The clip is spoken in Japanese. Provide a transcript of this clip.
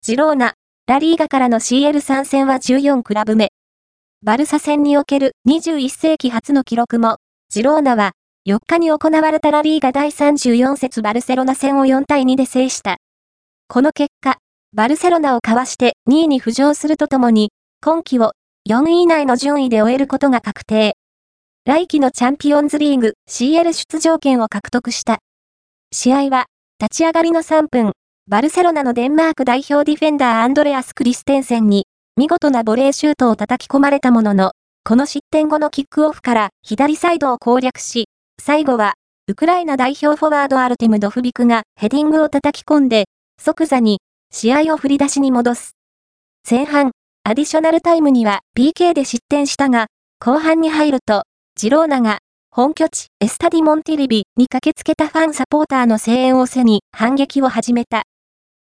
ジローナ、ラリーガからの CL 参戦は14クラブ目。バルサ戦における21世紀初の記録も、ジローナは4日に行われたラリーガ第34節バルセロナ戦を4対2で制した。この結果、バルセロナをかわして2位に浮上するとともに、今季を4位以内の順位で終えることが確定。来季のチャンピオンズリーグ CL 出場権を獲得した。試合は、立ち上がりの3分、バルセロナのデンマーク代表ディフェンダーアンドレアス・クリステンセンに、見事なボレーシュートを叩き込まれたものの、この失点後のキックオフから左サイドを攻略し、最後は、ウクライナ代表フォワードアルテム・ドフビクがヘディングを叩き込んで、即座に、試合を振り出しに戻す。前半、アディショナルタイムには PK で失点したが、後半に入ると、ジローナが、本拠地エスタディ・モンティリビに駆けつけたファンサポーターの声援を背に反撃を始めた。